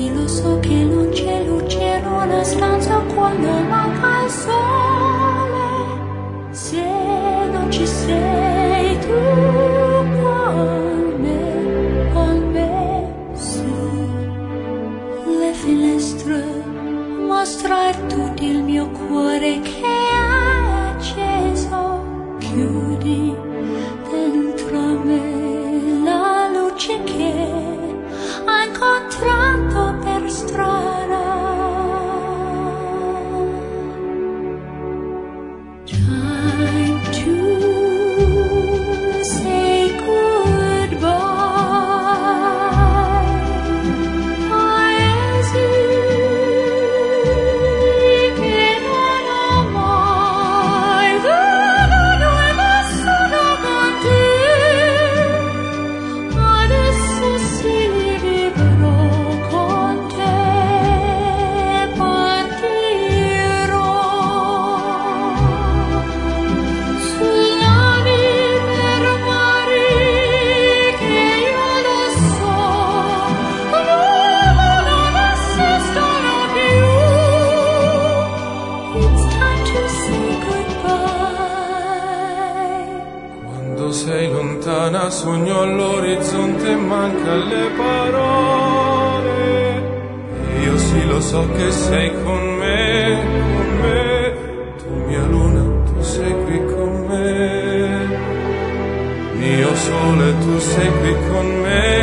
sì, lo so che non c'è luce in una stanza quando manca il sole. Se non ci sei tu con me, sì. Le finestre mostra tutto il mio cuore che è acceso. Chiudi dentro me la luce che ho incontrato per strada. Time to say goodbye. Paesi che non ho mai veduto e vissuto con te. Adesso sì li vivrò con te, partirò sulla via per mari che io lo so, non esistono più. It's time to say goodbye. Quando sei lontana sogno all'orizzonte e manca le parole. Io sì lo so che sei con me, tu mia luna, tu sei qui con me, mio sole, tu sei qui con me.